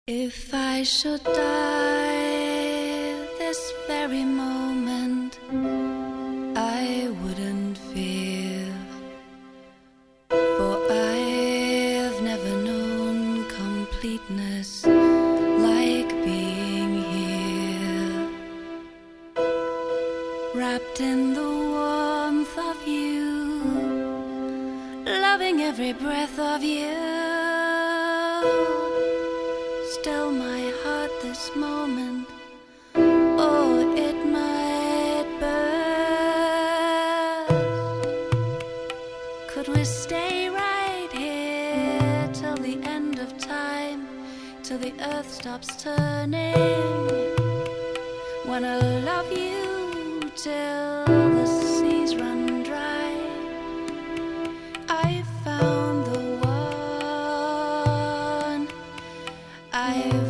If I should die this very moment, I wouldn't fear, for I've never known completeness like being here, wrapped in the warmth of you, loving every breath of you. Still my heart this moment, oh, it might burst. Could we stay right here till the end of time, till the earth stops turning? Wanna love you till the seas run dry. I found the one I've